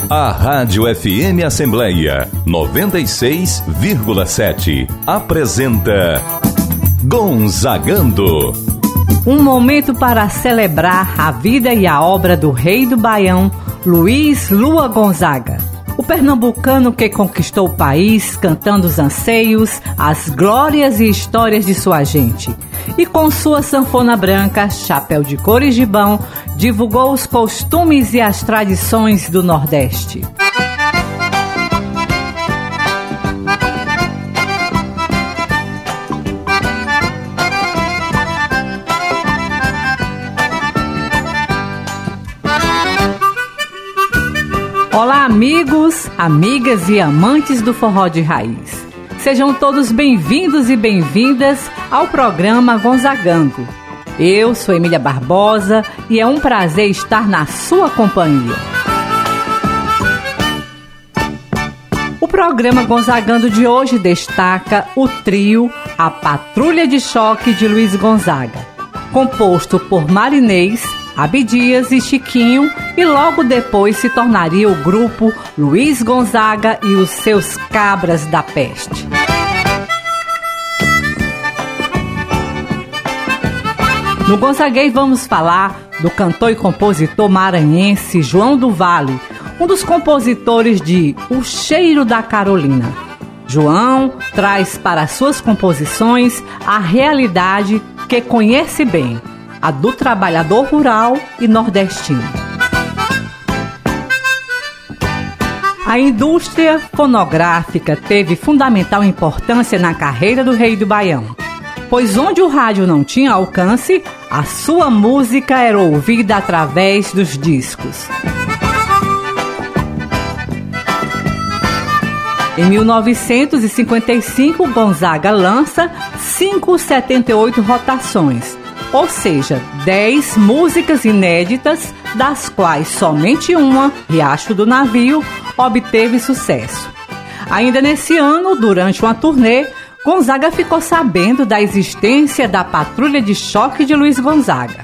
A Rádio FM Assembleia 96,7 apresenta Gonzagando. Um momento para celebrar a vida e a obra do rei do Baião, Luiz Lua Gonzaga. O pernambucano que conquistou o país cantando os anseios, as glórias e histórias de sua gente. E com sua sanfona branca, chapéu de couro e gibão, divulgou os costumes e as tradições do Nordeste. Olá, amigos, amigas e amantes do forró de raiz. Sejam todos bem-vindos e bem-vindas ao programa Gonzagando. Eu sou Emília Barbosa e é um prazer estar na sua companhia. O programa Gonzagando de hoje destaca o trio A Patrulha de Choque de Luiz Gonzaga, composto por Marinês, Abdias e Chiquinho, e logo depois se tornaria o grupo Luiz Gonzaga e os seus Cabras da Peste. No Gonzaguei vamos falar do cantor e compositor maranhense João do Vale, um dos compositores de O Cheiro da Carolina. João traz para suas composições a realidade que conhece bem, a do trabalhador rural e nordestino. A indústria fonográfica teve fundamental importância na carreira do rei do Baião, pois onde o rádio não tinha alcance, a sua música era ouvida através dos discos. Em 1955, Gonzaga lança 578 rotações, ou seja, 10 músicas inéditas, das quais somente uma, Riacho do Navio, obteve sucesso. Ainda nesse ano, durante uma turnê, Gonzaga ficou sabendo da existência da Patrulha de Choque de Luiz Gonzaga.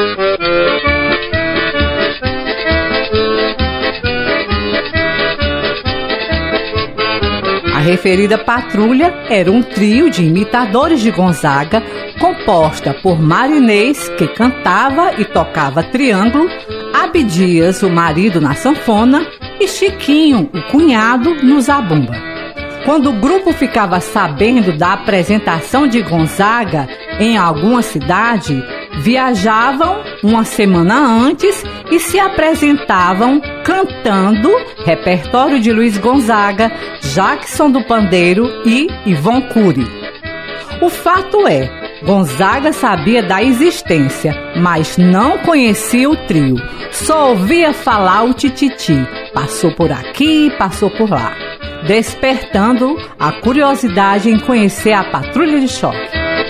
A referida patrulha era um trio de imitadores de Gonzaga, composta por Marinês, que cantava e tocava triângulo, Abdias, o marido, na sanfona, e Chiquinho, o cunhado, no zabumba. Quando o grupo ficava sabendo da apresentação de Gonzaga em alguma cidade, viajavam uma semana antes e se apresentavam cantando repertório de Luiz Gonzaga, Jackson do Pandeiro e Ivon Cury. O fato é, Gonzaga sabia da existência, mas não conhecia o trio. Só ouvia falar o tititi. Passou por aqui, passou por lá, despertando a curiosidade em conhecer a Patrulha de Choque.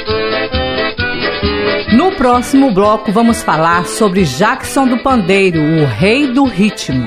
No próximo bloco vamos falar sobre Jackson do Pandeiro, o rei do ritmo.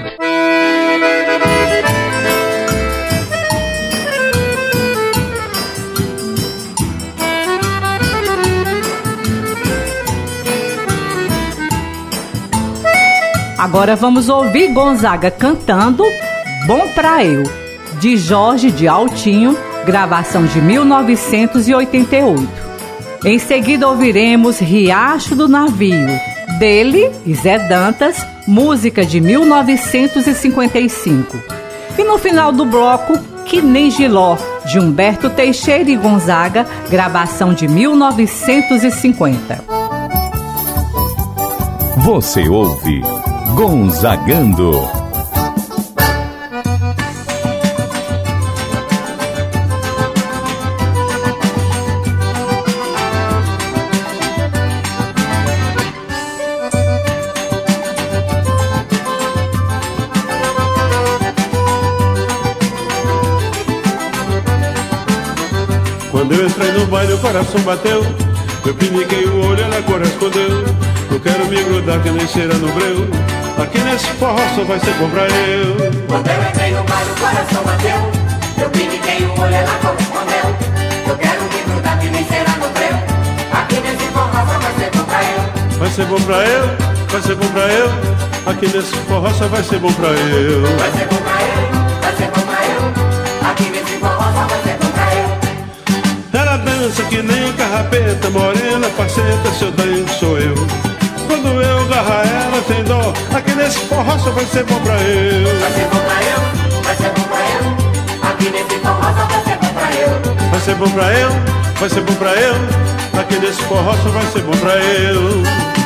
Agora vamos ouvir Gonzaga cantando Bom Pra Eu, de Jorge de Altinho, gravação de 1988. Em seguida ouviremos Riacho do Navio, dele e Zé Dantas, música de 1955. E no final do bloco, Que Nem Giló, de Humberto Teixeira e Gonzaga, gravação de 1950. Você ouve Gonzagando. Quando eu entrei no baile o coração bateu, eu piniquei o olho, ela correspondeu. Eu quero me grudar que nem cera no breu, aqui nesse forró só vai ser bom pra eu. Quando eu entrei no baile o coração bateu, eu piniquei o olho, ela correspondeu. Eu quero me grudar que nem cera no breu, aqui nesse forró só vai ser bom pra eu. Vai ser bom pra eu, vai ser bom pra eu. aqui nesse forró só vai ser bom pra eu. Vai ser bom pra eu, vai ser bom pra eu, aqui nesse forró só vai ser bom pra eu. Ela dança que nem carrapeta, morena, faceta, seu danço sou eu. Quando eu agarrar ela tem dó, aqui nesse forró só vai ser bom pra eu. Vai ser bom pra eu, vai ser bom pra eu, aqui nesse forró só vai ser bom pra eu. Vai ser bom pra eu, vai ser bom pra eu, aqui nesse forró só vai ser bom pra eu.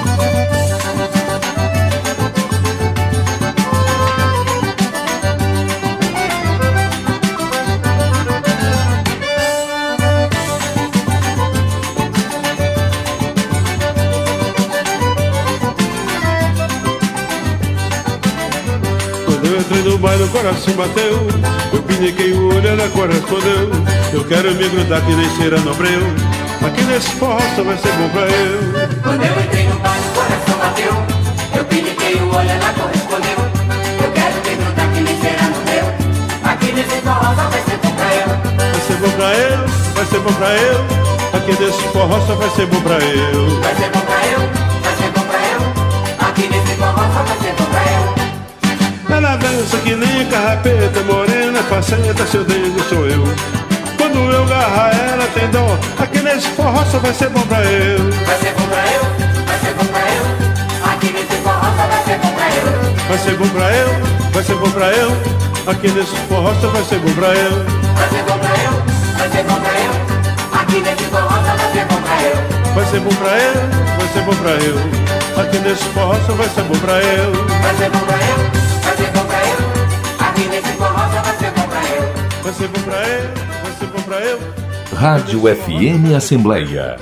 Entrei no baile, o coração bateu. Eu piniquei o olho, ela correspondeu. Eu quero me grudar que nem cera no breu. Aqui nesse forró só vai ser bom pra eu. Quando eu entrei no baile, o coração bateu. Eu piniquei o olho, ela correspondeu. Eu quero me grudar que nem cera no breu. Aqui nesse forró só vai ser bom pra eu. Vai ser bom pra eu, vai ser bom pra eu. Aqui nesse forró só vai ser bom pra eu. Vai ser bom pra eu, vai ser bom pra eu. Aqui nesse forró só vai ser bom pra eu. Ela dança que nem carrapeta, morena, faceta, seu dedo sou eu. Quando eu agarrar ela tem dó, aqui nesse forró só vai ser bom pra eu. Vai ser bom pra eu, vai ser bom pra eu. Aqui nesse forró só vai ser bom pra eu. Vai ser bom pra eu, vai ser bom pra eu. Aqui nesse forró só vai ser bom pra eu. Vai ser bom pra eu, vai ser bom pra eu. Aqui nesse forró só vai ser bom pra eu. Vai ser bom pra eu, vai ser bom pra eu. Aqui nesse forró só vai ser bom pra eu. Vai ser bom pra eu, vai ser bom pra eu. Aqui nesse forró só vai ser bom pra eu. Vai ser bom pra eu, vai ser bom pra eu. Rádio FM Assembleia.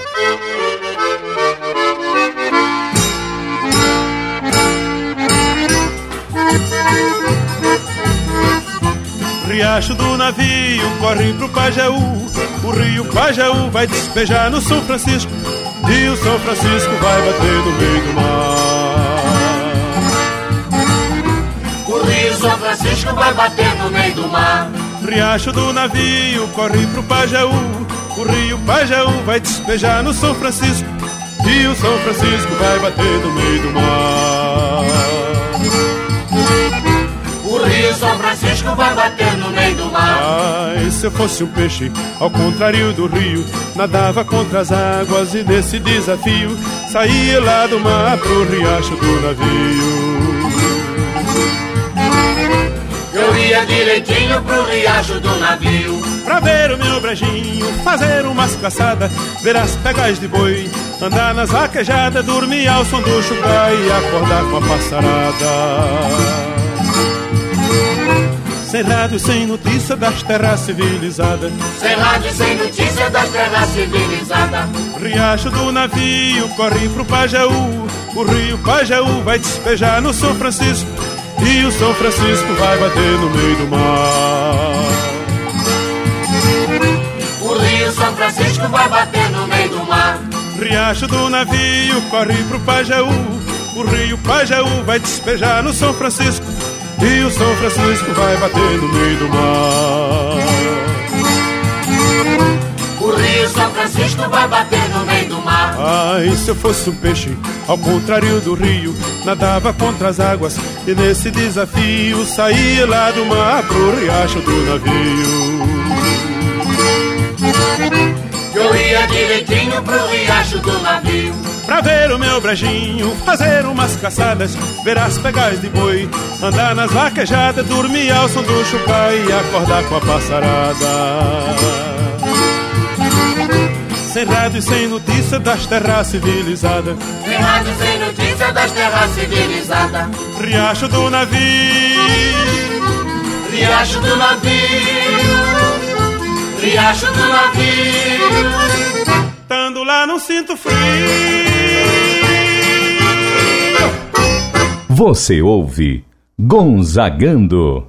Riacho do navio corre pro Pajeú. O rio Pajeú vai despejar no São Francisco. E o São Francisco vai bater no meio do mar. O rio São Francisco vai bater no meio do mar. Riacho do navio corre pro Pajeú. O rio Pajeú vai despejar no São Francisco. E o São Francisco vai bater no meio do mar. O rio São Francisco vai bater no meio do mar. Ai, se eu fosse um peixe, ao contrário do rio, nadava contra as águas e nesse desafio saía lá do mar pro riacho do navio. Eu ia direitinho pro riacho do navio. Pra ver o meu brejinho, fazer umas caçadas, ver as pegas de boi, andar nas vaquejadas, dormir ao som do chucai e acordar com a passarada. Sem rádio, sem notícia das terras civilizadas. Sem rádio, sem notícia das terras civilizadas. Riacho do navio corre pro Pajeú. O rio Pajeú vai despejar no São Francisco. E o São Francisco vai bater no meio do mar. O rio São Francisco vai bater no meio do mar. Riacho do navio corre pro Pajeú. O rio Pajeú vai despejar no São Francisco. E o São Francisco vai bater no meio do mar. O rio São Francisco vai bater no meio do mar. Ai, se eu fosse um peixe, ao contrário do rio, nadava contra as águas e nesse desafio saía lá do mar pro riacho do navio. Eu ia direitinho pro riacho do navio. Pra ver o meu brejinho, fazer umas caçadas, ver as pegas de boi, andar nas vaquejadas, dormir ao som do chucai e acordar com a passarada. Sem rádio e sem notícia das terras civilizadas. Sem rádio, sem notícia das terras civilizadas. Riacho do navio. Riacho do navio. Riacho do navio. Tando lá não sinto frio. Você ouve Gonzagando.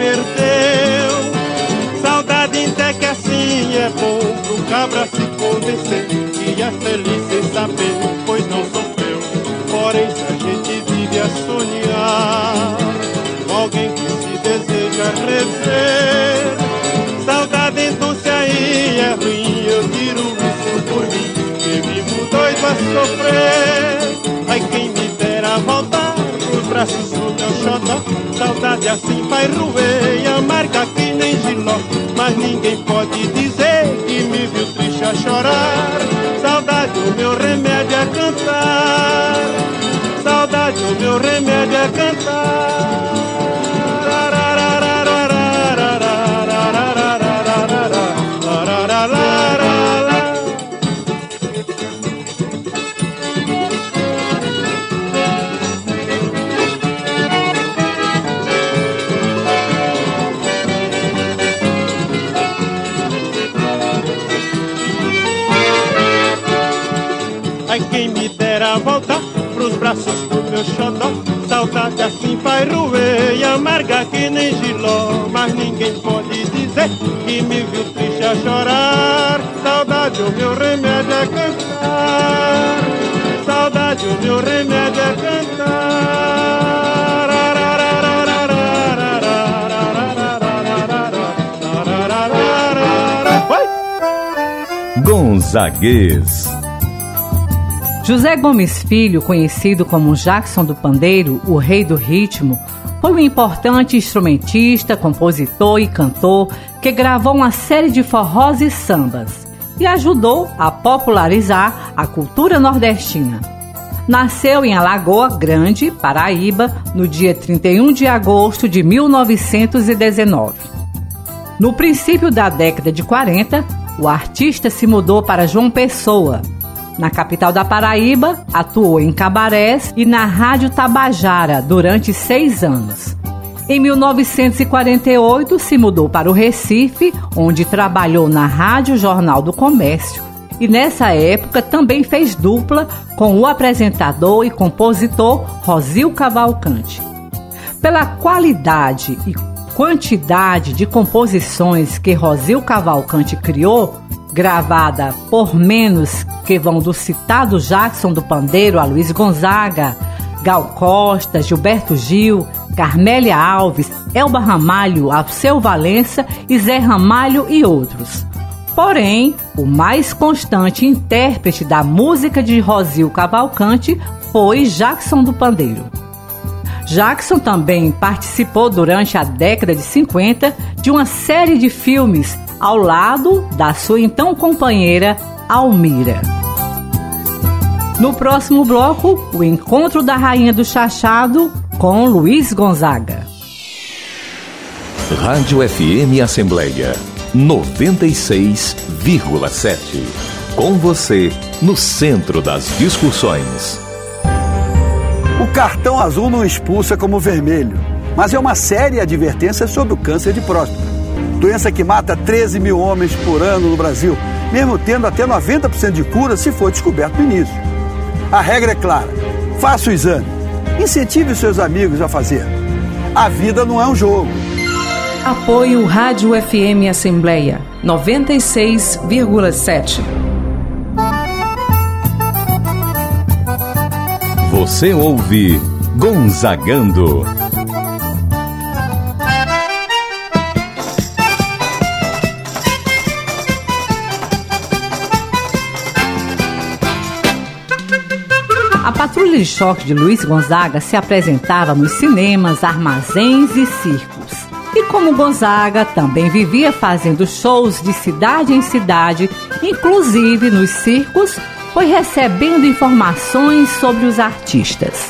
perdeu. Saudade até que assim é bom pro cabra se convencer que é feliz sem saber, pois não sofreu. Porém se a gente vive a sonhar com alguém que se deseja rever, saudade então se aí é ruim, eu tiro isso por mim, que vivo doido a sofrer. Ai quem me dera voltar pros braços do meu xodó, saudade assim vai roer e amarga que nem giló, mas ninguém pode dizer que me viu triste a chorar. Saudade o meu remédio é cantar, saudade o meu remédio é cantar. Ai quem me dera voltar pros braços do meu xodó, saudade assim vai roer e amarga que nem giló, mas ninguém pode dizer que me viu triste a chorar. Saudade o meu remédio é cantar, saudade o meu remédio é cantar. Gonzaguês. José Gomes Filho, conhecido como Jackson do Pandeiro, o rei do ritmo, foi um importante instrumentista, compositor e cantor que gravou uma série de forrós e sambas e ajudou a popularizar a cultura nordestina. Nasceu em Alagoa Grande, Paraíba, no dia 31 de agosto de 1919. No princípio da década de 40, o artista se mudou para João Pessoa. Na capital da Paraíba, atuou em cabarés e na Rádio Tabajara durante 6 anos. Em 1948, se mudou para o Recife, onde trabalhou na Rádio Jornal do Comércio. E nessa época também fez dupla com o apresentador e compositor Rosil Cavalcante. Pela qualidade e quantidade de composições que Rosil Cavalcante criou, gravada por menos que vão do citado Jackson do Pandeiro a Luiz Gonzaga, Gal Costa, Gilberto Gil, Carmélia Alves, Elba Ramalho, Alceu Valença e Zé Ramalho e outros. Porém, o mais constante intérprete da música de Rosil Cavalcante foi Jackson do Pandeiro. Jackson também participou durante a década de 50 de uma série de filmes ao lado da sua então companheira Almira. No próximo bloco, o encontro da Rainha do Chachado com Luiz Gonzaga. Rádio FM Assembleia 96,7. Com você, no centro das discussões. O cartão azul não expulsa como o vermelho, mas é uma séria advertência sobre o câncer de próstata. Doença que mata 13 mil homens por ano no Brasil, mesmo tendo até 90% de cura se for descoberto no início. A regra é clara: faça o exame, incentive seus amigos a fazer. A vida não é um jogo. Apoio Rádio FM Assembleia 96,7. Você ouve Gonzagando. A Patrulha de Choque de Luiz Gonzaga se apresentava nos cinemas, armazéns e circos. E como Gonzaga também vivia fazendo shows de cidade em cidade, inclusive nos circos, foi recebendo informações sobre os artistas.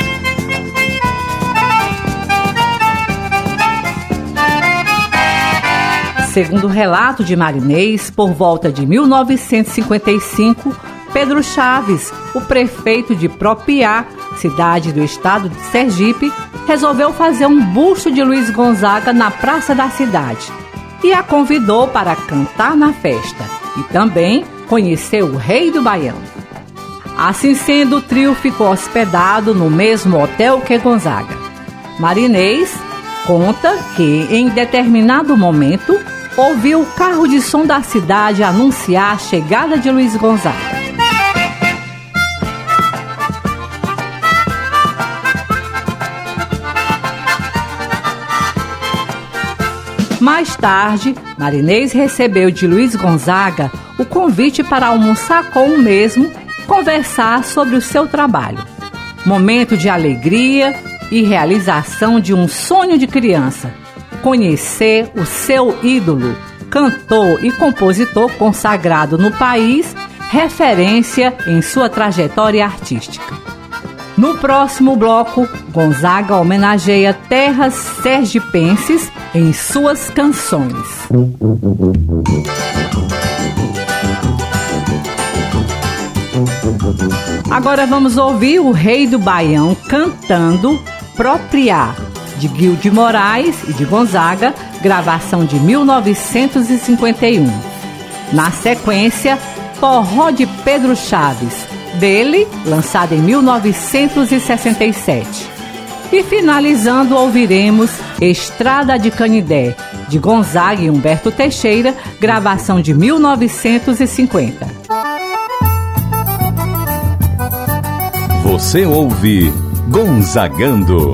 Segundo o relato de Marinês, por volta de 1955, Pedro Chaves, o prefeito de Propiá, cidade do estado de Sergipe, resolveu fazer um busto de Luiz Gonzaga na praça da cidade e a convidou para cantar na festa e também conhecer o Rei do Baião. Assim sendo, o trio ficou hospedado no mesmo hotel que Gonzaga. Marinês conta que, em determinado momento, ouviu o carro de som da cidade anunciar a chegada de Luiz Gonzaga. Mais tarde, Marinês recebeu de Luiz Gonzaga o convite para almoçar com o mesmo e conversar sobre o seu trabalho. Momento de alegria e realização de um sonho de criança: conhecer o seu ídolo, cantor e compositor consagrado no país, referência em sua trajetória artística. No próximo bloco, Gonzaga homenageia terras sergipenses em suas canções. Agora vamos ouvir o Rei do Baião cantando Propriar, de Guil de Moraes e de Gonzaga, gravação de 1951. Na sequência, Forró de Pedro Chaves, dele, lançado em 1967. E finalizando, ouviremos Estrada de Canidé, de Gonzaga e Humberto Teixeira, gravação de 1950. Você ouve Gonzagando.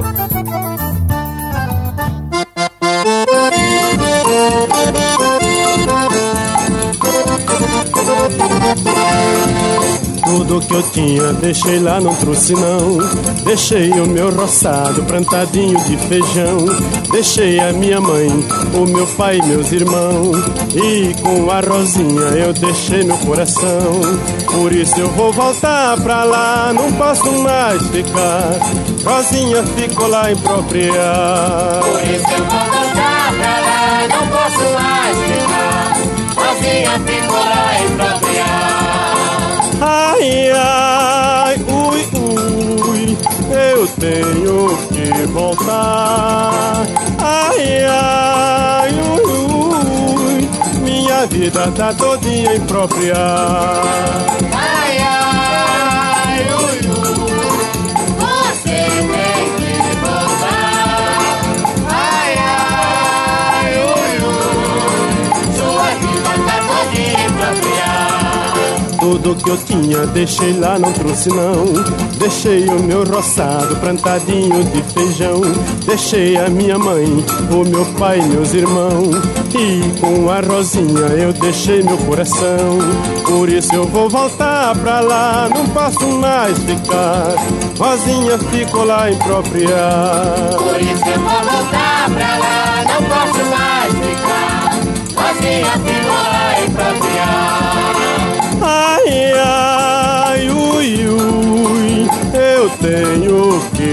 Tudo que eu tinha deixei lá, não trouxe não. Deixei o meu roçado plantadinho de feijão. Deixei a minha mãe, o meu pai e meus irmãos. E com a Rosinha eu deixei meu coração. Por isso eu vou voltar pra lá, não posso mais ficar. Rosinha ficou lá em Propriar. Por isso eu vou voltar pra lá, não posso mais ficar. Rosinha ficou lá em Propriar. Ai, ai, ui, ui, eu tenho que voltar. Ai, ai, ui, ui, minha vida tá todinha em Propriar. Ai, ai, ui, ui, você tem que voltar. Ai, ai, ui, ui, sua vida tá todinha em Propriar. Tudo que eu tinha deixei lá, não trouxe não. Deixei o meu roçado plantadinho de feijão. Deixei a minha mãe, o meu pai e meus irmãos. E com a Rosinha eu deixei meu coração. Por isso eu vou voltar pra lá, não posso mais ficar. Rosinha ficou lá em Propriar. Por isso eu vou voltar pra lá, não posso mais ficar. Rosinha ficou lá em Propriar. Ai, ai, ui, ui, eu tenho que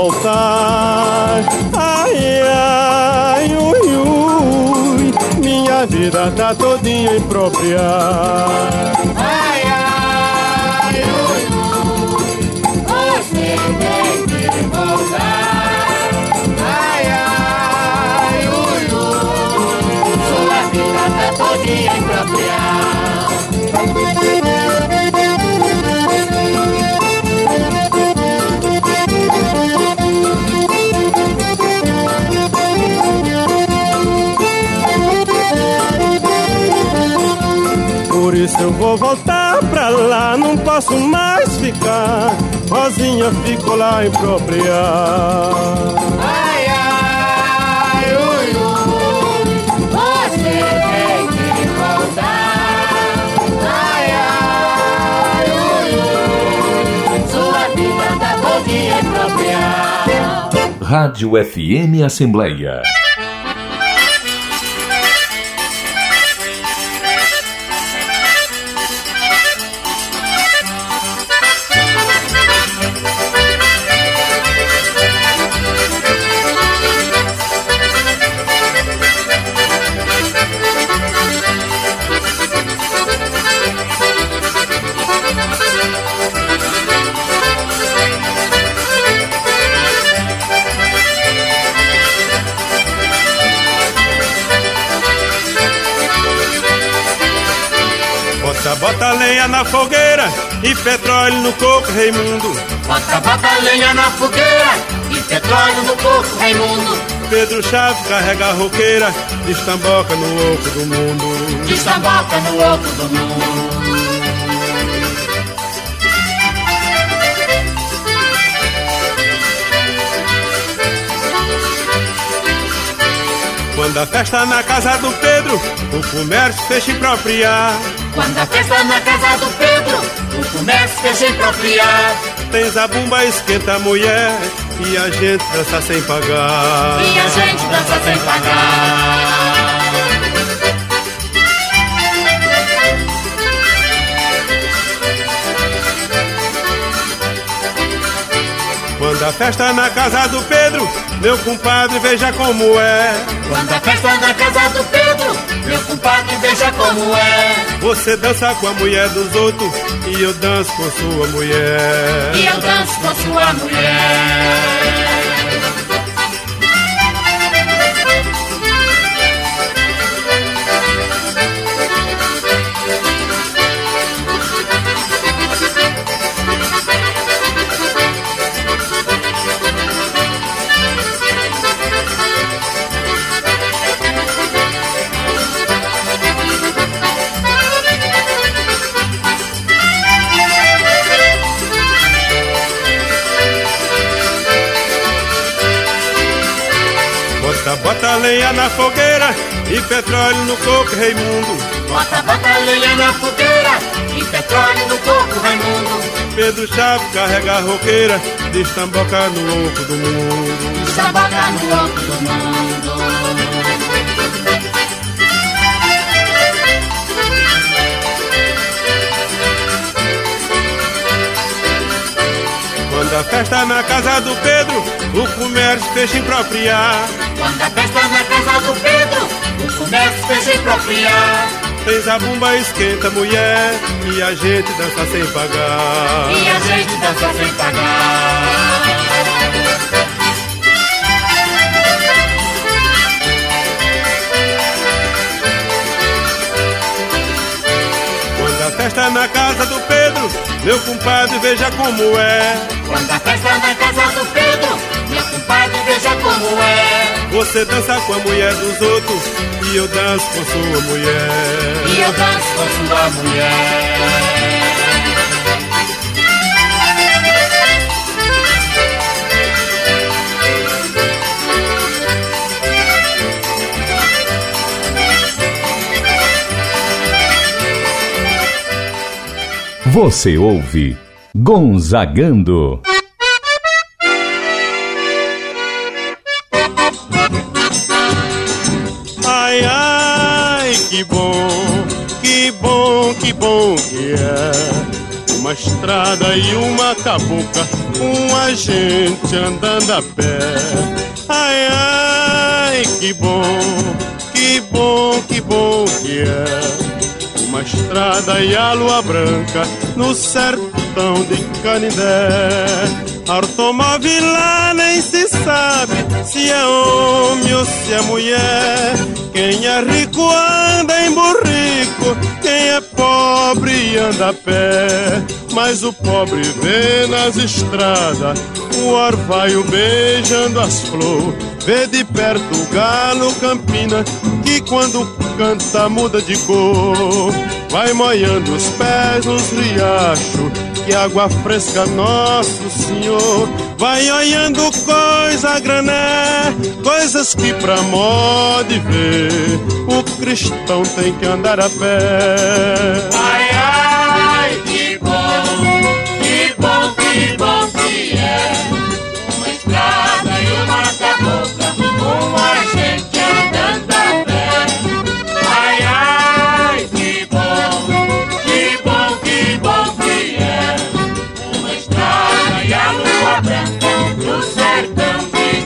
voltar. Ai, ai, ui, ui, minha vida tá todinha em Propriar. Ai, ai, ui, ui, você tem que voltar. Ai, ai, ui, ui, sua vida tá todinha em Propriar. Por isso eu vou voltar pra lá, não posso mais ficar. Rosinha ficou lá em Propriar. Ai, ai, ui, ui, você tem que voltar. Ai, ai, ui, ui, sua vida tá todinha em Propriar. Rádio FM Assembleia. Bota lenha na fogueira e petróleo no coco, Raimundo. Bota lenha na fogueira e petróleo no coco, Raimundo. Pedro Chaves carrega a roqueira, destamboca no oco do mundo. Destamboca no oco do mundo. Quando a festa na casa do Pedro, o comércio fecha em propriar. Quando a festa na casa do Pedro, o comércio fecha em propriar. Tem zabumba, esquenta a mulher e a gente dança sem pagar. E a gente dança sem pagar. Quando a festa na casa do Pedro, meu compadre, veja como é. Quando a festa na casa do Pedro, meu compadre, veja como é. Você dança com a mulher dos outros e eu danço com sua mulher. E eu danço com sua mulher. Bota lenha na fogueira e petróleo no coco, Raimundo. Bota lenha na fogueira e petróleo no coco, Raimundo. Pedro Chaves carrega a roqueira, destamboca no oco do mundo. Destamboca no oco do mundo. Quando a festa na casa do Pedro, o comércio fecha em propriar. Quando a festa na casa do Pedro, o comércio fecha em propriar. Tem zabumba, esquenta a mulher e a gente dança sem pagar. E a gente dança sem pagar. Quando a festa na casa do Pedro, meu compadre, veja como é. Quando a festa na casa do Pedro, meu compadre, veja como é. Você dança com a mulher dos outros e eu danço com sua mulher. E eu danço com sua mulher. Você ouve Gonzagando. Ai, ai, que bom, que bom, que bom que é. Uma estrada e uma cabocla, uma gente andando a pé. Ai, ai, que bom, que bom, que bom que é. Uma estrada e a lua branca no sertão de Canindé. Automóvel lá nem se sabe se é homem ou se é mulher. Quem é rico anda em burrico, quem é pobre anda a pé. Mas o pobre vê nas estradas o orvalho beijando as flores. Vê de perto o galo campina, que quando canta muda de cor. Vai molhando os pés nos riachos, que água fresca Nosso Senhor. Vai olhando coisa grané, coisas que pra modo de ver o cristão tem que andar a pé. Ai, ai, que bom, que bom, que bom que é. Uma estrada e uma cabocla, uma gente andando a pé. Ai, ai, que bom, que bom, que bom que é. Uma estrada e a lua branca do sertão de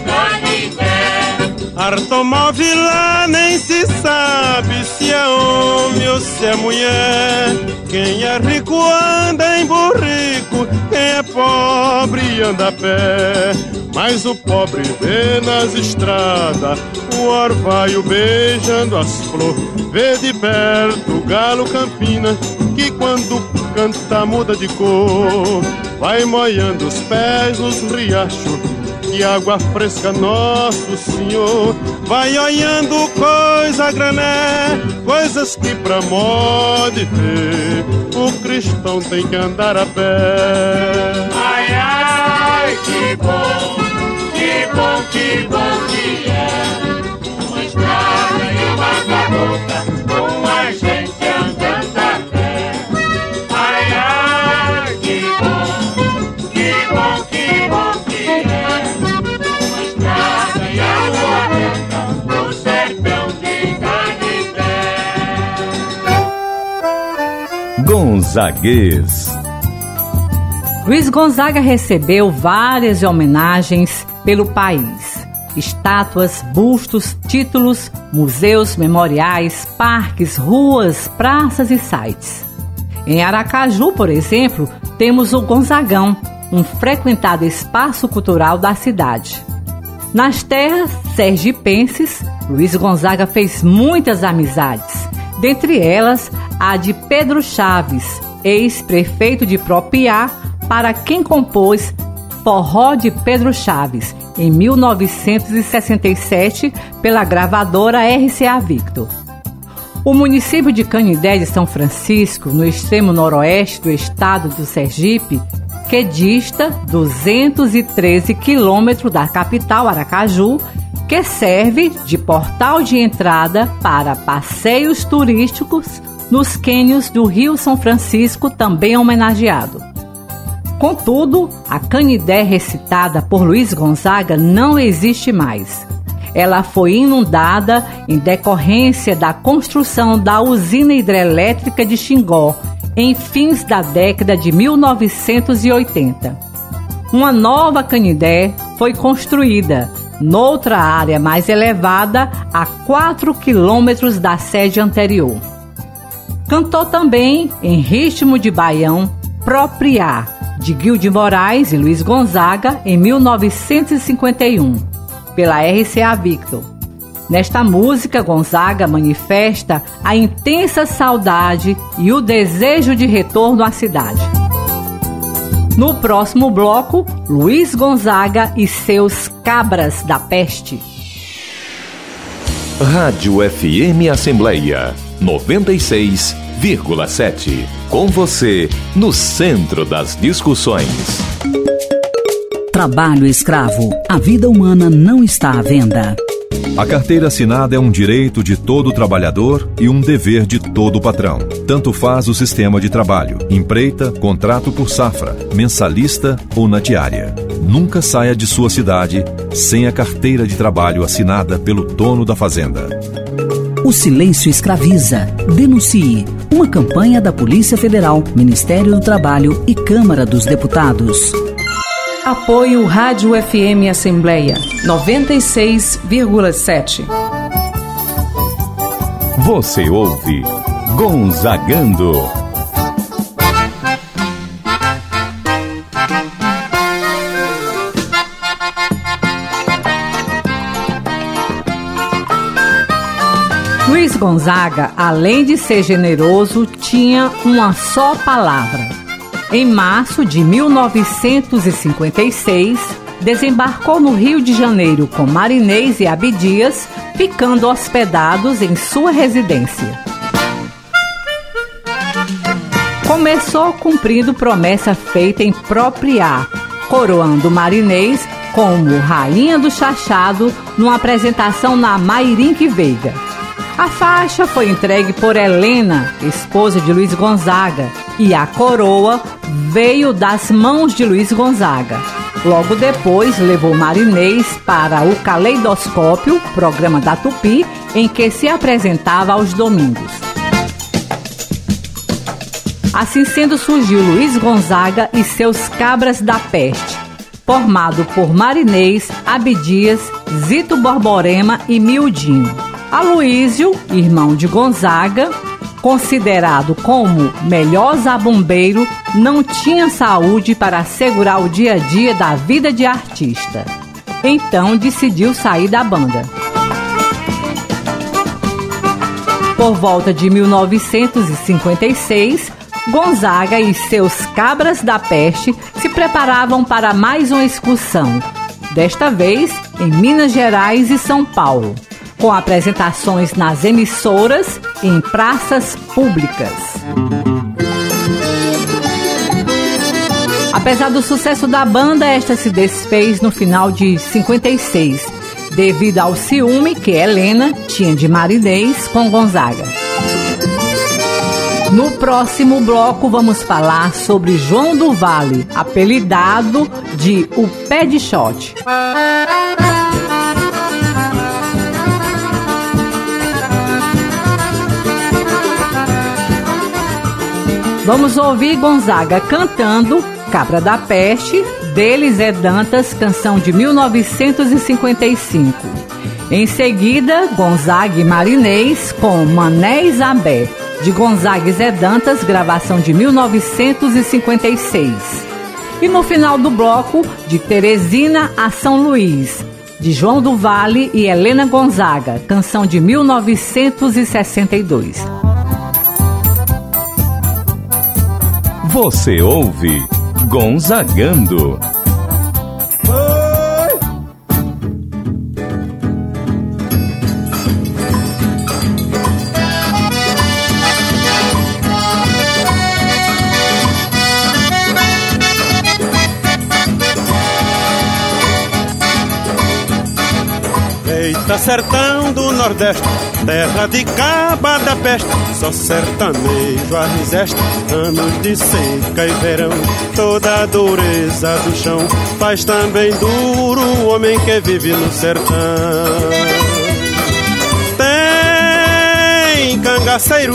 Canindé. Automóvel lá nem se sabe se é homem ou se é mulher. Quem é rico anda em burrico, quem é pobre anda a pé. Mas o pobre vê nas estradas o orvalho beijando as flores. Vê de perto o galo campina, que quando canta muda de cor. Vai molhando os pés nos riachos, e água fresca, Nosso Senhor. Vai olhando coisa grané, coisas que pra modo de ver o cristão tem que andar a pé. Ai, ai, que bom, que bom, que bom que é uma estrada e uma cabocla com a gente andando a pé. Ai, ai, que bom, que bom, que bom que é uma estrada e uma cabocla no sertão de Canindé. Gonzaguês. Luiz Gonzaga recebeu várias homenagens pelo país. Estátuas, bustos, títulos, museus, memoriais, parques, ruas, praças e sites. Em Aracaju, por exemplo, temos o Gonzagão, um frequentado espaço cultural da cidade. Nas terras sergipenses, Luiz Gonzaga fez muitas amizades, dentre elas a de Pedro Chaves, ex-prefeito de Propiá, para quem compôs Forró de Pedro Chaves, em 1967, pela gravadora RCA Victor. O município de Canindé de São Francisco, no extremo noroeste do estado do Sergipe, que dista 213 quilômetros da capital Aracaju, que serve de portal de entrada para passeios turísticos nos cânions do Rio São Francisco, também homenageado. Contudo, a Canindé recitada por Luiz Gonzaga não existe mais. Ela foi inundada em decorrência da construção da usina hidrelétrica de Xingó, em fins da década de 1980. Uma nova Canindé foi construída, noutra área mais elevada, a 4 quilômetros da sede anterior. Cantou também, em ritmo de baião, Propriá, de Guilherme de Moraes e Luiz Gonzaga, em 1951, pela RCA Victor. Nesta música, Gonzaga manifesta a intensa saudade e o desejo de retorno à cidade. No próximo bloco, Luiz Gonzaga e seus Cabras da Peste. Rádio FM Assembleia 96,7. Com você, no centro das discussões. Trabalho escravo. A vida humana não está à venda. A carteira assinada é um direito de todo trabalhador e um dever de todo patrão. Tanto faz o sistema de trabalho, empreita, contrato por safra, mensalista ou na diária. Nunca saia de sua cidade sem a carteira de trabalho assinada pelo dono da fazenda. O silêncio escraviza. Denuncie. Uma campanha da Polícia Federal, Ministério do Trabalho e Câmara dos Deputados. Apoio Rádio FM Assembleia 96,7. Você ouve Gonzagando. Luiz Gonzaga, além de ser generoso, tinha uma só palavra. Em março de 1956, desembarcou no Rio de Janeiro com Marinês e Abdias, ficando hospedados em sua residência. Começou cumprindo promessa feita em Propriá, coroando Marinês como Rainha do Chachado numa apresentação na Mairinque Veiga. A faixa foi entregue por Helena, esposa de Luiz Gonzaga, e a coroa veio das mãos de Luiz Gonzaga. Logo depois, levou Marinês para o Caleidoscópio, programa da Tupi, em que se apresentava aos domingos. Assim sendo, surgiu Luiz Gonzaga e seus Cabras da Peste, formado por Marinês, Abdias, Zito Borborema e Mildinho. Aloísio, irmão de Gonzaga, considerado como melhor zabumbeiro, não tinha saúde para assegurar o dia a dia da vida de artista. Então decidiu sair da banda. Por volta de 1956, Gonzaga e seus Cabras da Peste se preparavam para mais uma excursão, desta vez em Minas Gerais e São Paulo, com apresentações nas emissoras e em praças públicas. Apesar do sucesso da banda, esta se desfez no final de 56, devido ao ciúme que Helena tinha de Marinês com Gonzaga. No próximo bloco vamos falar sobre João do Vale, apelidado de O Pé de Shot. Vamos ouvir Gonzaga cantando Cabra da Peste, dele Zé Dantas, canção de 1955. Em seguida, Gonzaga e Marinês com Mané Isabé, de Gonzaga e Zé Dantas, gravação de 1956. E no final do bloco, de Teresina a São Luís, de João do Vale e Helena Gonzaga, canção de 1962. Você ouve Gonzagando. Eita, sertão do Nordeste, terra de Caba da Peste, só sertanejo arriseste, anos de seca e verão, toda a dureza do chão faz também duro o homem que vive no sertão. Tem cangaceiro,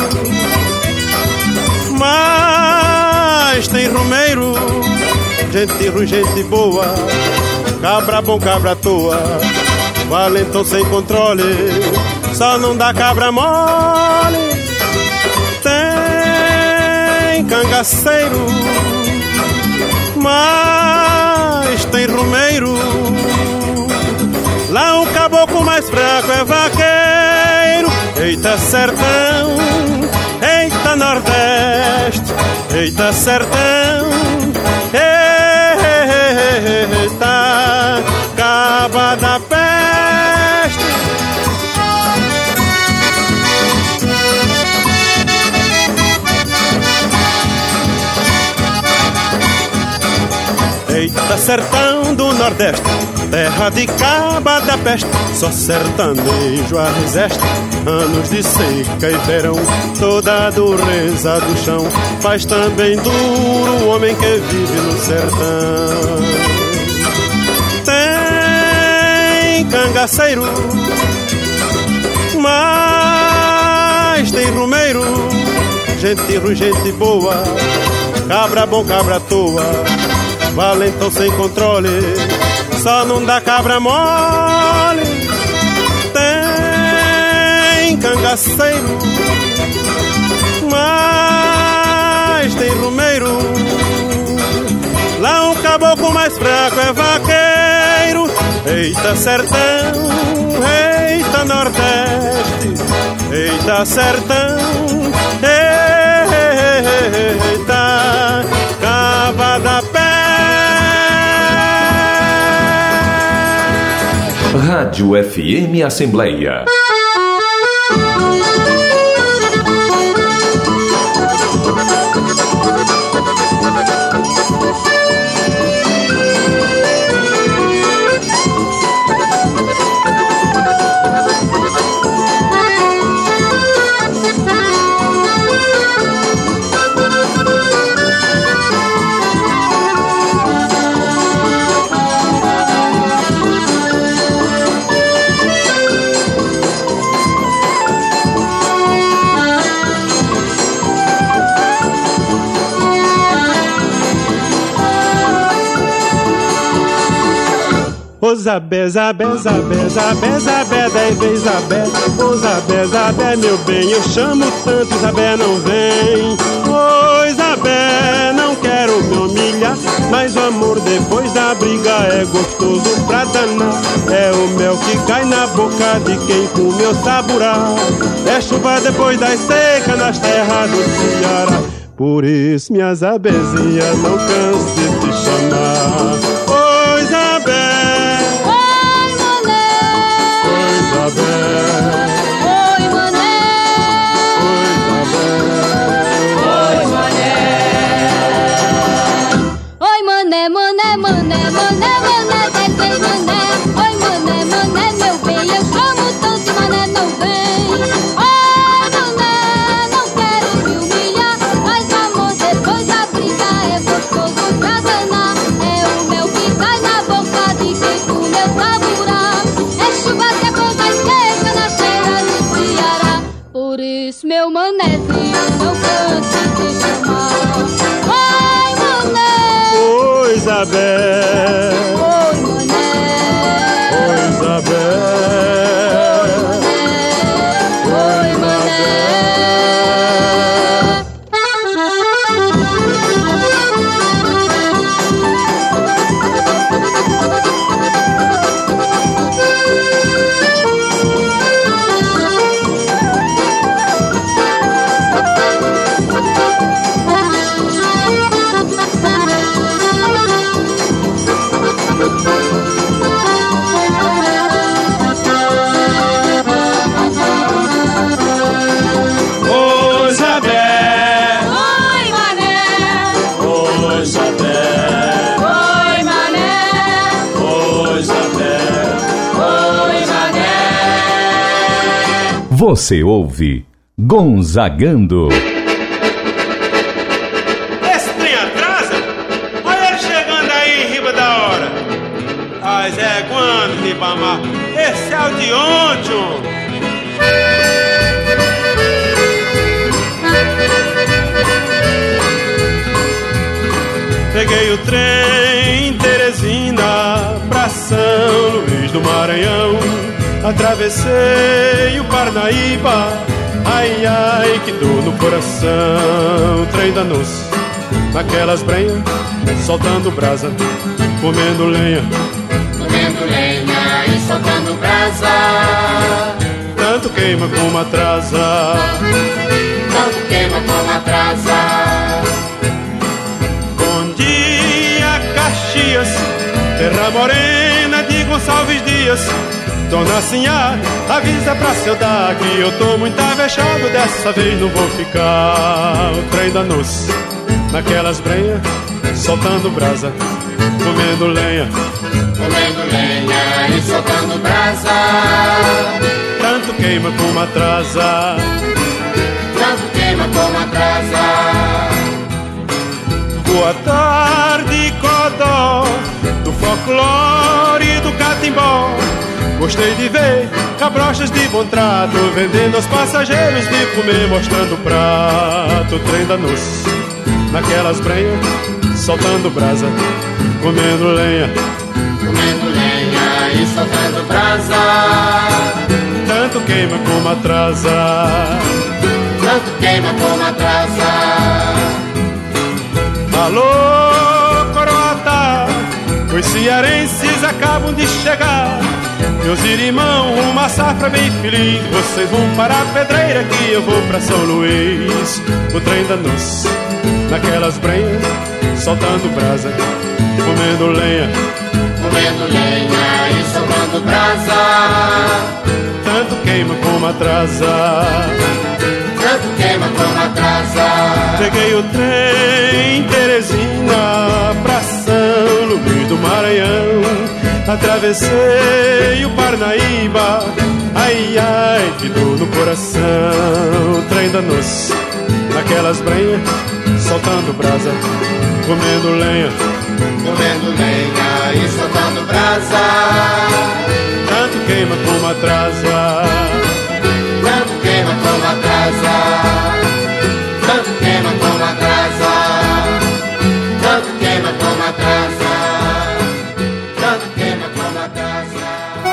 mas tem romeiro, gente ruim, gente boa, cabra bom, cabra à toa, valentão sem controle, só não dá cabra mole. Tem cangaceiro, mas tem romeiro, lá um caboclo mais fraco é vaqueiro. Eita sertão, eita Nordeste, eita sertão, eita Caba da Peste. Eita sertão do Nordeste, terra de Caba da Peste, só sertanejo arriseste, anos de seca e verão, toda a dureza do chão faz também duro o homem que vive no sertão. Tem cangaceiro, mas tem romeiro, gente ruim, gente boa, cabra bom, cabra à toa, valentão sem controle, só não dá cabra mole. Tem cangaceiro, mas tem romeiro, lá um caboclo mais fraco é vaqueiro. Eita sertão, eita Nordeste, eita sertão, eita Caba da Peste. Rádio FM Assembleia. Ô Zabé, Zabé, Zabé, Zabé, Zabé, 10 vezes Zabé. Ô Zabé, Zabé, meu bem, eu chamo tanto, Zabé não vem. Ô Zabé, não quero me humilhar, mas o amor depois da briga é gostoso pra danar. É o mel que cai na boca de quem comeu saborar. É chuva depois das secas nas terras do Ceará. Por isso, minha Zabezinha, não canse de te chamar. Ô Zabé, isso, meu manezinho, não canse de chamar. Oi, mané. Oi, Isabel. Oi, mané. Oi, Isabel. Oi, mané. Você ouve Gonzagando. Esse trem atrasa? Olha ele chegando aí em riba da hora. Mas é quando, Ribamar? Esse é o de ontem. Peguei o trem em Teresina pra São Luís do Maranhão. Atravessei o Parnaíba, ai, ai, que dor no coração. Trem danou-se naquelas brenhas, soltando brasa, comendo lenha. Comendo lenha e soltando brasa. Tanto queima como atrasa. Tanto queima como atrasa. Bom dia, Caxias, terra morena de Gonçalves Dias. Dona Sinhá, avisa pra seu dar que eu tô muito avexado, dessa vez não vou ficar. O trem danou-se naquelas brenhas, soltando brasa, comendo lenha. Comendo lenha e soltando brasa. Tanto queima como atrasa. Tanto queima como atrasa. Boa tarde, Codó, do folclore e do catimbó. Gostei de ver cabrochas de bom trato, vendendo aos passageiros de comer, mostrando o prato. O trem danou-se naquelas brenhas, soltando brasa, comendo lenha. Comendo lenha e soltando brasa. Tanto queima como atrasa. Tanto queima como atrasa. Alô, Coroatá, os cearenses acabam de chegar. Meus irmãos, uma safra bem feliz. Vocês vão para a pedreira que eu vou pra São Luís. O trem danou-se naquelas brenhas, soltando brasa, comendo lenha. Comendo lenha e soltando brasa. Tanto queima como atrasa. Tanto queima como atrasa. Peguei o trem em Teresina pra São Luís do Maranhão. Atravessei o Parnaíba, ai, ai, que dor no coração. O trem danou-se naquelas brenhas, soltando brasa, comendo lenha. Comendo lenha e soltando brasa. Tanto queima como atrasa. Tanto queima como atrasa. Tanto queima como atrasa. Tanto queima como atrasa. Tanto queima como atrasa.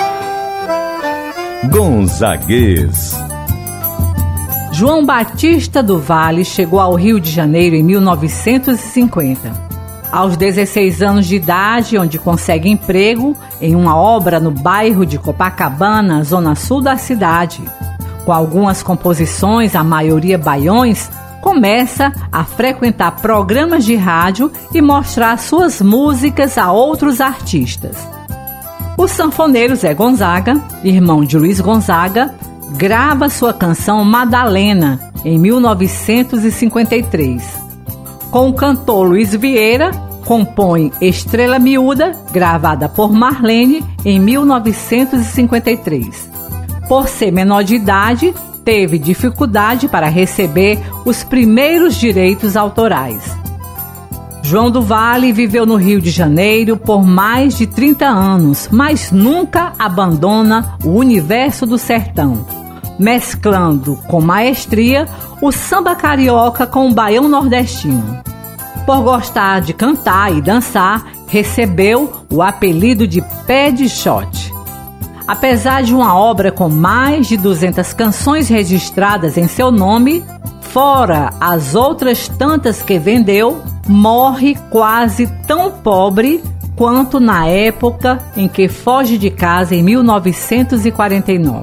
Gonzaguês. João Batista do Vale chegou ao Rio de Janeiro em 1950. Aos 16 anos de idade, onde consegue emprego em uma obra no bairro de Copacabana, zona sul da cidade. Com algumas composições, a maioria baiões, começa a frequentar programas de rádio e mostrar suas músicas a outros artistas. O sanfoneiro Zé Gonzaga, irmão de Luiz Gonzaga, grava sua canção Madalena em 1953. Com o cantor Luiz Vieira, compõe Estrela Miúda, gravada por Marlene em 1953. Por ser menor de idade, teve dificuldade para receber os primeiros direitos autorais. João do Vale viveu no Rio de Janeiro por mais de 30 anos, mas nunca abandona o universo do sertão. mesclando com maestria o samba carioca com o baião nordestino. Por gostar de cantar e dançar, recebeu o apelido de Pé de Shot. Apesar de uma obra com mais de 200 canções registradas em seu nome, fora as outras tantas que vendeu, morre quase tão pobre quanto na época em que foge de casa em 1949.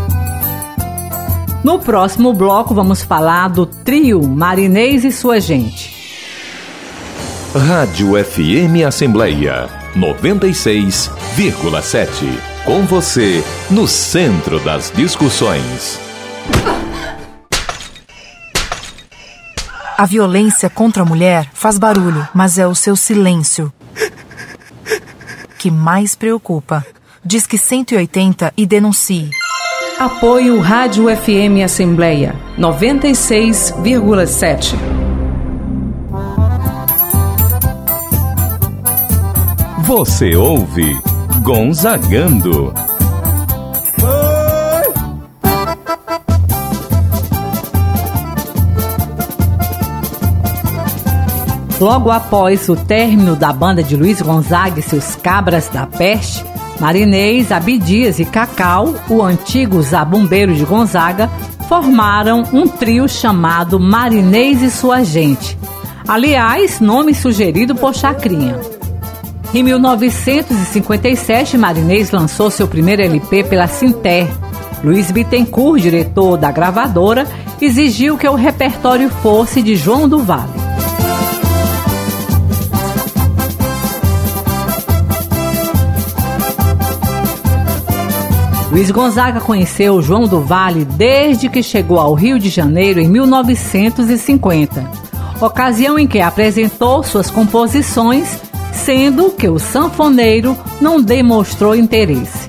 No próximo bloco vamos falar do trio Marinês e Sua Gente. Rádio FM Assembleia 96,7. Com você, no centro das discussões. A violência contra a mulher faz barulho, mas é o seu silêncio que mais preocupa. Disque 180 e denuncie. Apoio Rádio FM Assembleia 96,7. Você ouve Gonzagando. Logo após o término da banda de Luiz Gonzaga e seus Cabras da Peste, Marinês, Abdias e Cacau, o antigo zabumbeiro de Gonzaga, formaram um trio chamado Marinês e Sua Gente. Aliás, nome sugerido por Chacrinha. Em 1957, Marinês lançou seu primeiro LP pela Sinter. Luiz Bittencourt, diretor da gravadora, exigiu que o repertório fosse de João do Vale. Luiz Gonzaga conheceu João do Vale desde que chegou ao Rio de Janeiro em 1950, ocasião em que apresentou suas composições, sendo que o sanfoneiro não demonstrou interesse.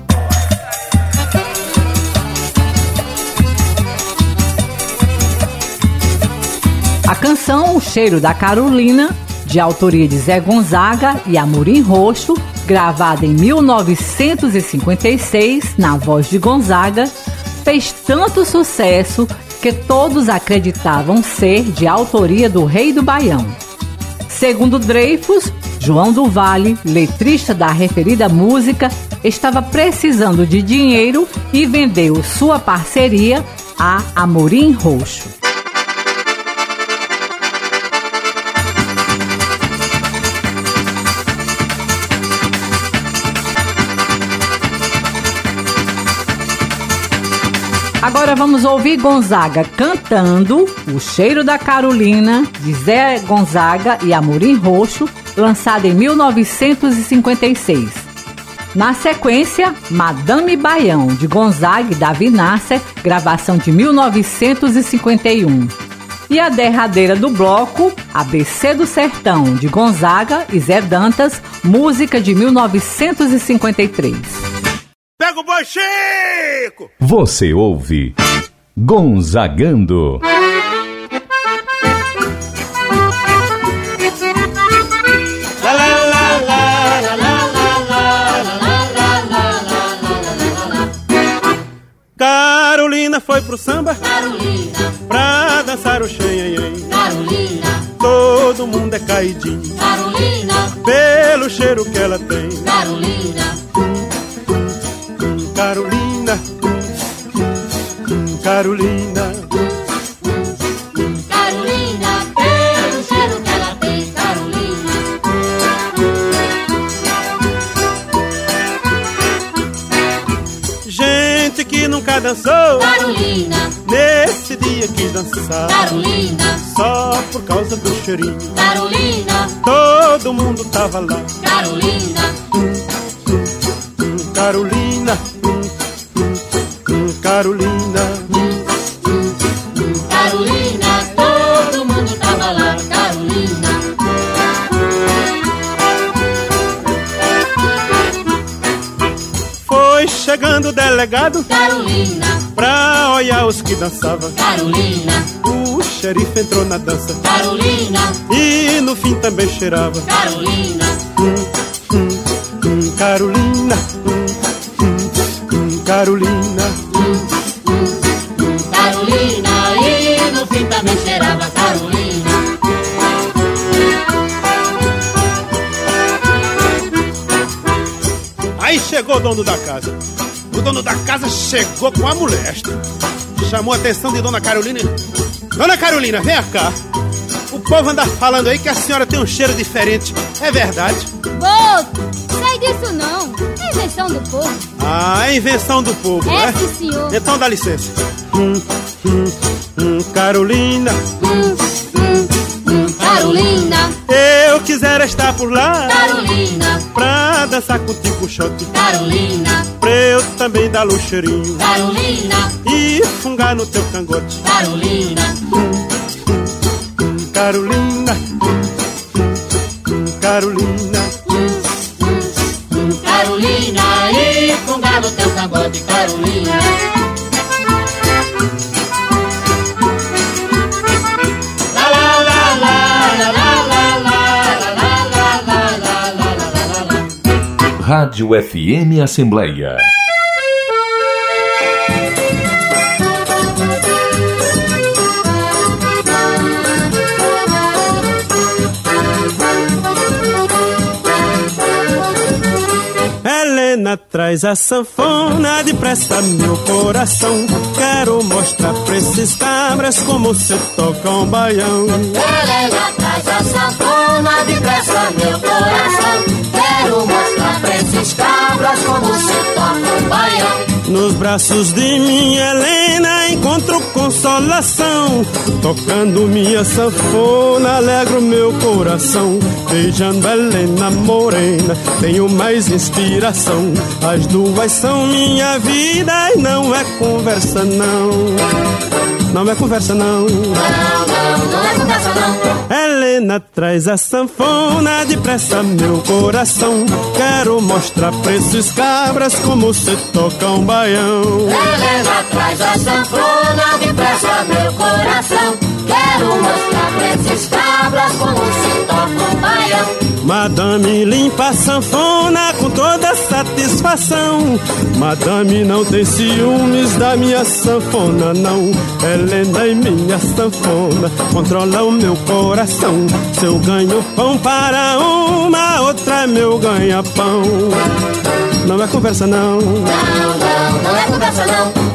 A canção O Cheiro da Carolina, de autoria de Zé Gonzaga e Amorim Roxo, gravada em 1956 na voz de Gonzaga, fez tanto sucesso que todos acreditavam ser de autoria do Rei do Baião. Segundo Dreyfus, João do Vale, letrista da referida música, estava precisando de dinheiro e vendeu sua parceria a Amorim Roxo. Agora vamos ouvir Gonzaga cantando O Cheiro da Carolina, de Zé Gonzaga e Amorim Roxo, lançado em 1956. Na sequência, Madame Baião, de Gonzaga e Davi Nasser, gravação de 1951. E a derradeira do bloco, ABC do Sertão, de Gonzaga e Zé Dantas, música de 1953. Pega o boi, Chico! Você ouve Gonzagando. Carolina foi pro samba, Carolina, pra dançar o xenhenhen. Carolina, Todo mundo é caidinho Carolina, pelo cheiro que ela tem. Carolina, Carolina, Carolina, Carolina, pelo cheiro que ela tem. Carolina, gente que nunca dançou, Carolina, nesse dia quis dançar, Carolina, só por causa do cheirinho. Carolina, Todo mundo tava lá. Carolina, Carolina, Carolina, Carolina, todo mundo tava lá. Carolina, foi chegando o delegado Carolina, pra olhar os que dançavam. Carolina, O xerife entrou na dança Carolina, e no fim também cheirava. Carolina, Carolina, Carolina, também cheirava Carolina. Aí chegou o dono da casa. O dono da casa chegou com a moléstia. Chamou a atenção de Dona Carolina. Dona Carolina, vem cá. O povo anda falando aí que a senhora tem um cheiro diferente. É verdade? Vô, sei disso não. É invenção do povo. Ah, é invenção do povo, é, né? Sim, senhor. Então dá licença. Carolina. Carolina. Eu quisera estar por lá. Carolina. Pra dançar contigo, shot. Carolina. Pra eu também dar luxeirinho. Carolina. E fungar no teu cangote. Carolina. Carolina. Carolina. Carolina. E fungar no teu cangote, Carolina. Rádio FM Assembleia. Helena traz a sanfona, depressa meu coração. Quero mostrar pra esses cabras como se toca um baião. Helena traz a sanfona, depressa meu coração. Quero mostrar pra esses cabras como se toca um baião. Nos braços de minha Helena encontro consolação. Tocando minha sanfona alegro meu coração. Beijando Helena morena tenho mais inspiração. As duas são minha vida e não é conversa não. Não é conversa não. Não é conversa não. Helena traz a sanfona, depressa meu coração. Quero mostrar pra esses cabras como se toca um baião. Helena traz a sanfona, depressa meu coração. Quero mostrar pra esses cabras como se toca um baião. Madame limpa a sanfona com toda satisfação. Madame não tem ciúmes da minha sanfona não. Helena e minha sanfona controlam meu coração. Se eu ganho pão para uma, outra é meu ganha-pão. Não é conversa não. Não é conversa não.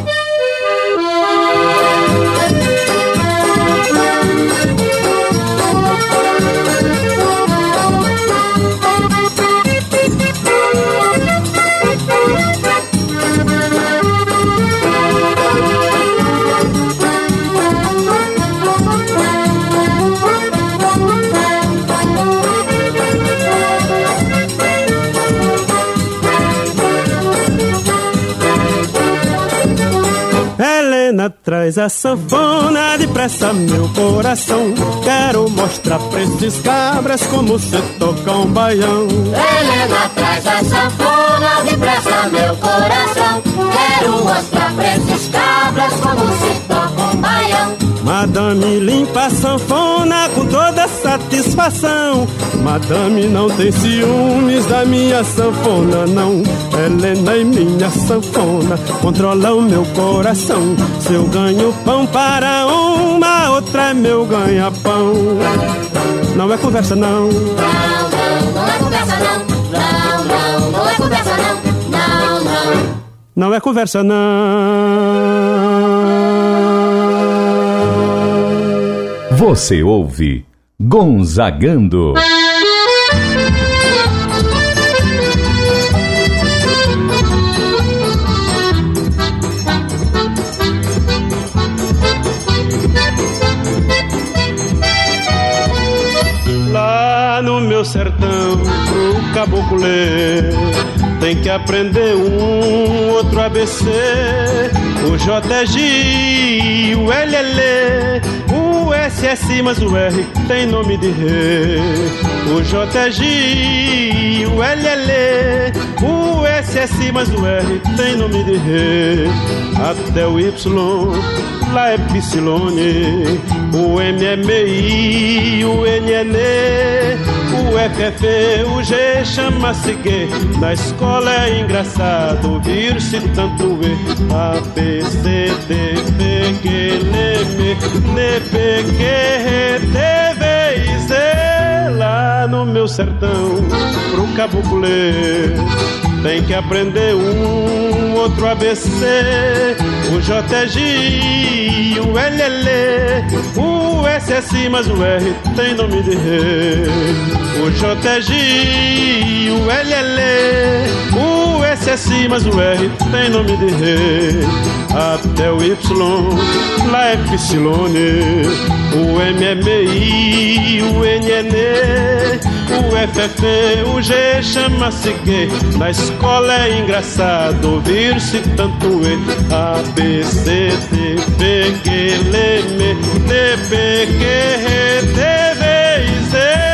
Helena traz a sanfona, depressa meu coração. Quero mostrar pra esses cabras como se toca um baião. Helena traz a sanfona, depressa meu coração. Quero mostrar pra esses cabras como se toca um baião. Madame limpa a sanfona com toda satisfação. Madame não tem ciúmes da minha sanfona não. Helena e minha sanfona controlam meu coração. Se eu ganho pão para uma, outra é meu ganha-pão. Não é conversa não. Não é conversa não. Não é conversa não. Não é conversa não. Você ouve Gonzagando. Lá no meu sertão, pro caboclo ler, tem que aprender um outro ABC. O J é G, o L é Lê, o S é Si, mas o R tem nome de rei. O J é G, o L é Lê, o S é Si, mas o R tem nome de rei. Até o Y, lá é Psilone, o M é MEI, o N é Nê, o F é Fê, o G chama-se G. Na escola é engraçado ouvir-se tanto E. A, B, C, D, F, G, L, M, ne pequer teve lá no meu sertão, pro caboclo ler, tem que aprender um outro ABC, o J é G, o L é Lê, o S é Si, mas o R tem nome de rei. O J é G, o L é Lê, o S é Si, mas o R tem nome de rei. Até o Y, lá é Psilone, o M é MEI, o N é NE, o F é Fê, o G chama-se G. Na escola é engraçado ouvir-se tanto E. A, B, C, D, P, Q, L, M, N, P, Q, R, T, V, Z.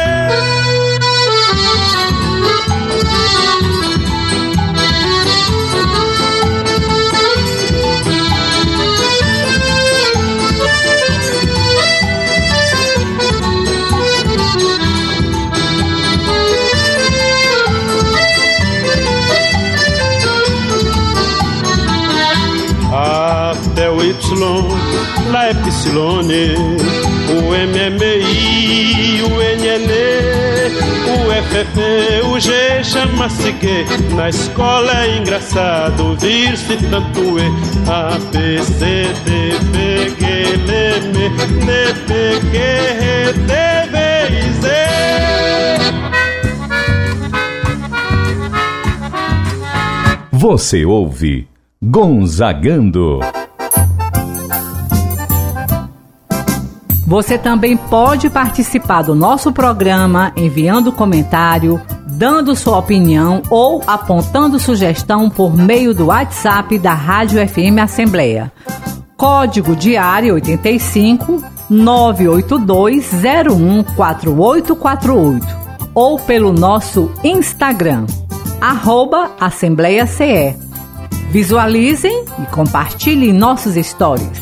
Até o Y, lá é Psilone, o M é MEI, o N é NE, o F é Fê, o G chama-se G. Na escola é engraçado ouvir-se tanto E. A, B, C, D, P, Q, L, M, N, P, Q, R, T, V, Z. Você ouve Gonzagando. Você também pode participar do nosso programa enviando comentário, dando sua opinião ou apontando sugestão por meio do WhatsApp da Rádio FM Assembleia. Código de área 85 982014848 ou pelo nosso Instagram, @AssembleiaCE. Visualizem e compartilhem nossos stories.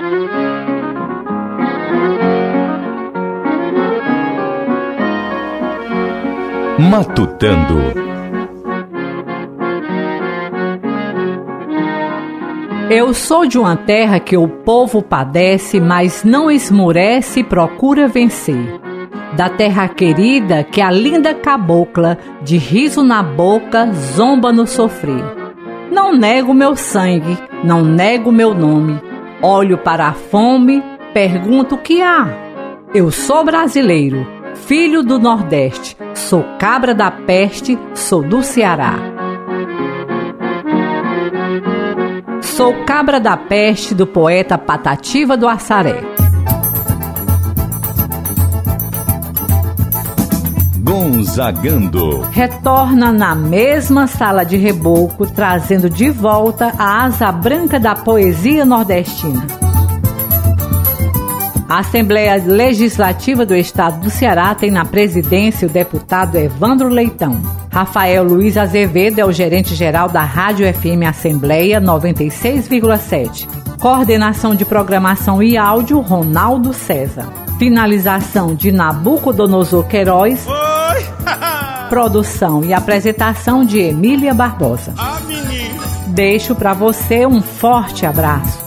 Matutando. Eu sou de uma terra que o povo padece, mas não esmorece e procura vencer. Da terra querida que a linda cabocla, de riso na boca, zomba no sofrer. Não nego meu sangue, não nego meu nome. Olho para a fome, pergunto o que há. Eu sou brasileiro, filho do Nordeste, sou cabra da peste, sou do Ceará. Sou cabra da peste do poeta Patativa do Assaré. Gonzagando. Retorna na mesma sala de reboco, trazendo de volta a asa branca da poesia nordestina. A Assembleia Legislativa do Estado do Ceará tem na presidência o deputado Evandro Leitão. Rafael Luiz Azevedo é o gerente-geral da Rádio FM Assembleia 96,7. Coordenação de programação e áudio, Ronaldo César. Finalização de Nabucodonosor Queiroz. Produção e apresentação de Emília Barbosa. Deixo para você um forte abraço.